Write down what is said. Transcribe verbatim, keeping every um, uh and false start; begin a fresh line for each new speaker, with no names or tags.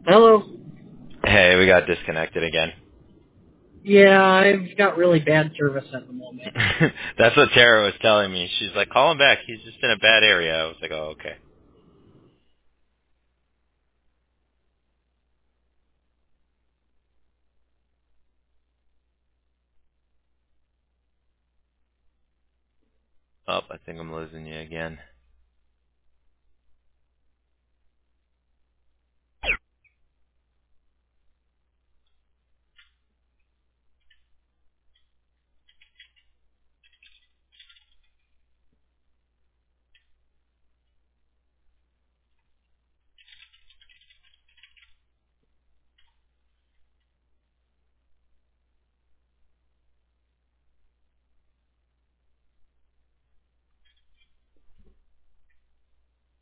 Hello.
Hey, we got disconnected again.
Yeah, I've got really bad service at the moment.
That's what Tara was telling me. She's like, call him back. He's just in a bad area. I was like, oh, okay. Oh, I think I'm losing you again.